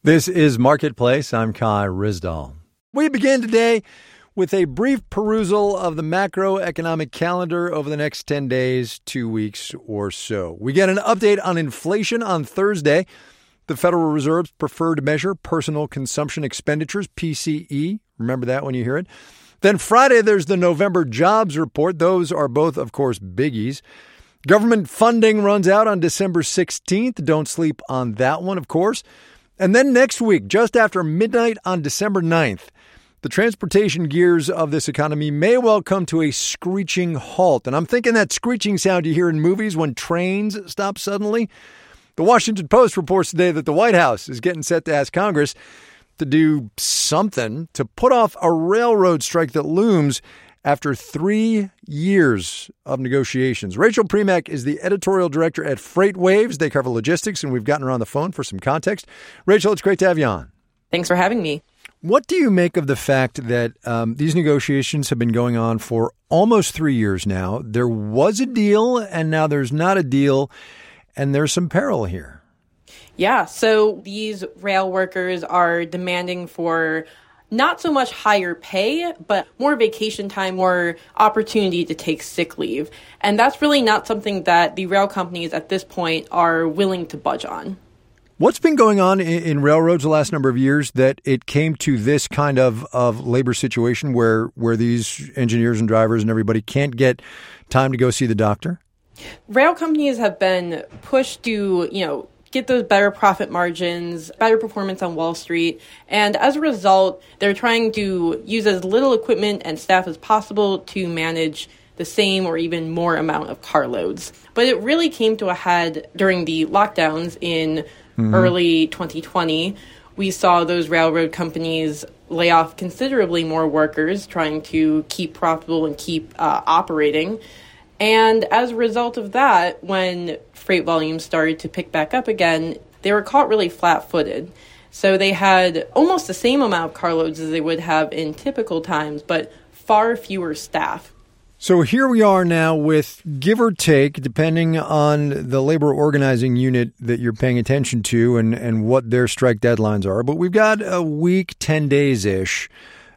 This is Marketplace. I'm Kai Ryssdal. We begin today with a brief perusal of the macroeconomic calendar over the next 10 days, 2 weeks or so. We get an update on inflation on Thursday, the Federal Reserve's preferred measure, personal consumption expenditures, PCE. Remember that when you hear it. Then Friday, there's the November jobs report. Those are both, of course, biggies. Government funding runs out on December 16th. Don't sleep on that one, of course. And then next week, just after midnight on December 9th, the transportation gears of this economy may well come to a screeching halt. And I'm thinking that screeching sound you hear in movies when trains stop suddenly. The Washington Post reports today that the White House is getting set to ask Congress to do something to put off a railroad strike that looms after 3 years of negotiations. Rachel Premack is the editorial director at FreightWaves. They cover logistics, and we've gotten her on the phone for some context. Rachel, it's great to have you on. Thanks for having me. What do you make of the fact that these negotiations have been going on for almost 3 years now? There was a deal, and now there's not a deal, and there's some peril here. Yeah, so these rail workers are demanding for not so much higher pay, but more vacation time, more opportunity to take sick leave. And that's really not something that the rail companies at this point are willing to budge on. What's been going on in railroads the last number of years that it came to this kind of labor situation where these engineers and drivers and everybody can't get time to go see the doctor? Rail companies have been pushed to, get those better profit margins, better performance on Wall Street. And as a result, they're trying to use as little equipment and staff as possible to manage the same or even more amount of carloads. But it really came to a head during the lockdowns in early 2020. We saw those railroad companies lay off considerably more workers, trying to keep profitable and keep operating. And as a result of that, when freight volumes started to pick back up again, they were caught really flat-footed. So they had almost the same amount of carloads as they would have in typical times, but far fewer staff. So here we are now with, give or take, depending on the labor organizing unit that you're paying attention to and what their strike deadlines are. But we've got a week, 10 days-ish,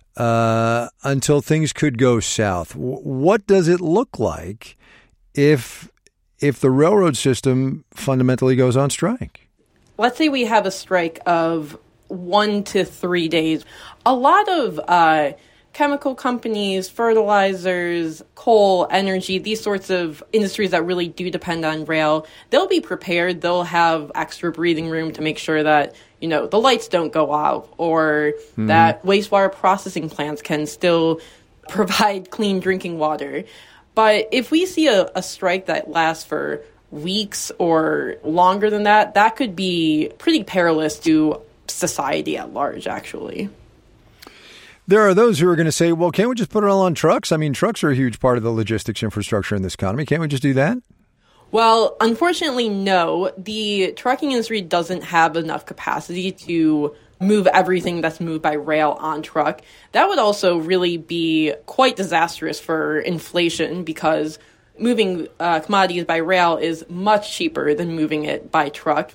until things could go south. What does it look like if the railroad system fundamentally goes on strike? Let's say we have a strike of 1 to 3 days. A lot of chemical companies, fertilizers, coal, energy, these sorts of industries that really do depend on rail, they'll be prepared. They'll have extra breathing room to make sure that, the lights don't go out or that wastewater processing plants can still provide clean drinking water. But if we see a strike that lasts for weeks or longer than that, that could be pretty perilous to society at large, actually. There are those who are going to say, well, can't we just put it all on trucks? I mean, trucks are a huge part of the logistics infrastructure in this economy. Can't we just do that? Well, unfortunately, no. The trucking industry doesn't have enough capacity to move everything that's moved by rail on truck. That would also really be quite disastrous for inflation because moving commodities by rail is much cheaper than moving it by truck.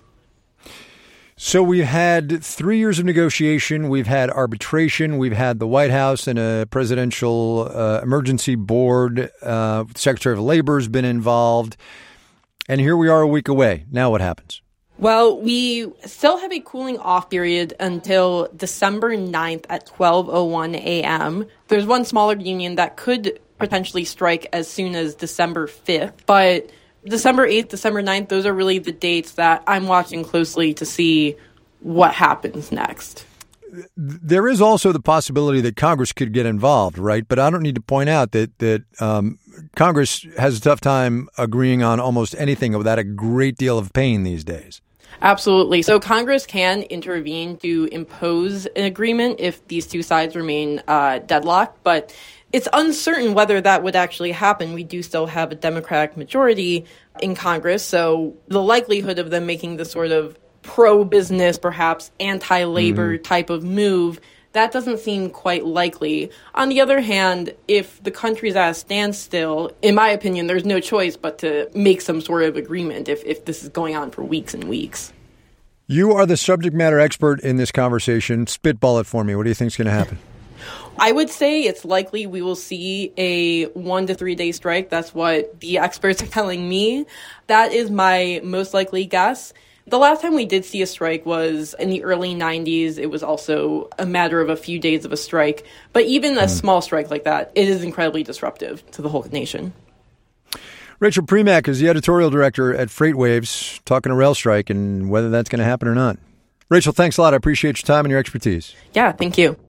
So we've had 3 years of negotiation. We've had arbitration. We've had the White House and a presidential emergency board. Secretary of Labor has been involved. And here we are a week away. Now what happens? Well, we still have a cooling off period until December 9th at 12:01 a.m. There's one smaller union that could potentially strike as soon as December 5th, but December 8th, December 9th, those are really the dates that I'm watching closely to see what happens next. There is also the possibility that Congress could get involved, right? But I don't need to point out that Congress has a tough time agreeing on almost anything without a great deal of pain these days. Absolutely. So Congress can intervene to impose an agreement if these two sides remain deadlocked, but it's uncertain whether that would actually happen. We do still have a Democratic majority in Congress, so the likelihood of them making the sort of pro-business, perhaps anti-labor type of move, that doesn't seem quite likely. On the other hand, if the country's at a standstill, in my opinion, there's no choice but to make some sort of agreement if this is going on for weeks and weeks. You are the subject matter expert in this conversation. Spitball it for me. What do you think is going to happen? I would say it's likely we will see a 1 to 3 day strike. That's what the experts are telling me. That is my most likely guess. The last time we did see a strike was in the early 90s. It was also a matter of a few days of a strike. But even a small strike like that, it is incredibly disruptive to the whole nation. Rachel Premack is the editorial director at FreightWaves, talking a rail strike and whether that's going to happen or not. Rachel, thanks a lot. I appreciate your time and your expertise. Yeah, thank you.